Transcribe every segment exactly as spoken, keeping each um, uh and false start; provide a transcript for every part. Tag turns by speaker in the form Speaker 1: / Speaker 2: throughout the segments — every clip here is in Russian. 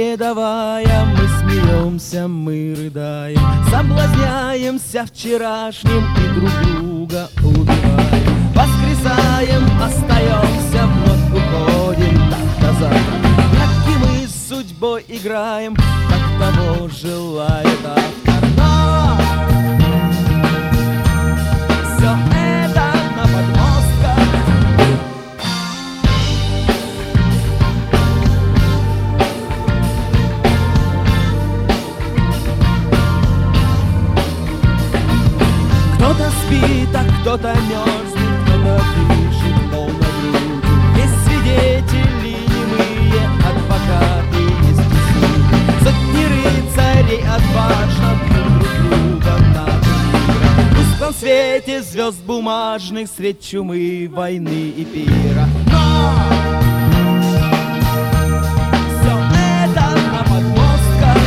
Speaker 1: не давая, мы смеемся, мы рыдаем, соблазняемся вчерашним и друг друга убиваем. Воскресаем, остаемся, вновь уходим так до завтра. Как и мы с судьбой играем, как того желает автор. Но все это на подмостках. Кто-то спит, а кто-то мерзнет, кто-то дышит полной грудью. Есть свидетели немые, адвокаты, есть и сотни рыцарей отважно бьют друг друга на мира. В тусклом свете звезд бумажных, средь чумы, войны и пира. Но все это на подмостках.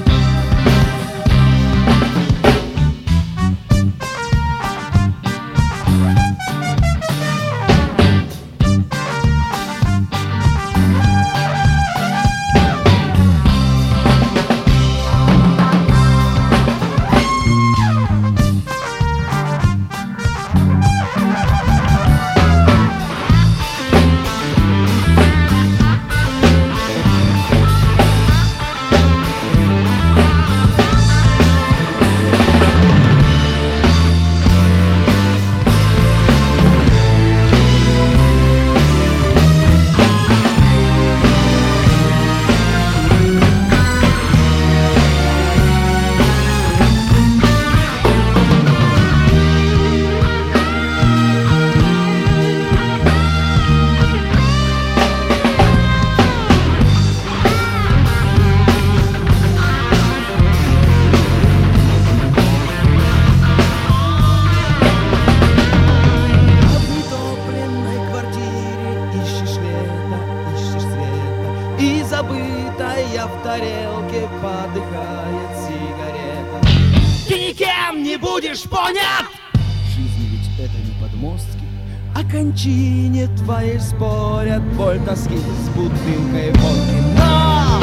Speaker 1: И забытая в тарелке подыхает сигарета. Ты никем не будешь понят! Жизнь ведь это не подмостки. О кончине твоей спорят боль тоски с бутылкой водки. Но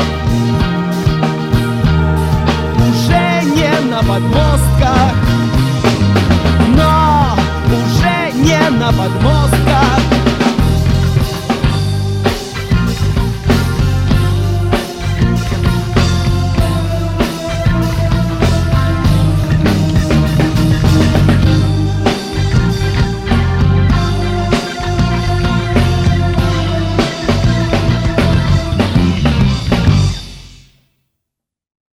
Speaker 1: уже не на подмостках. Но уже не на подмостках.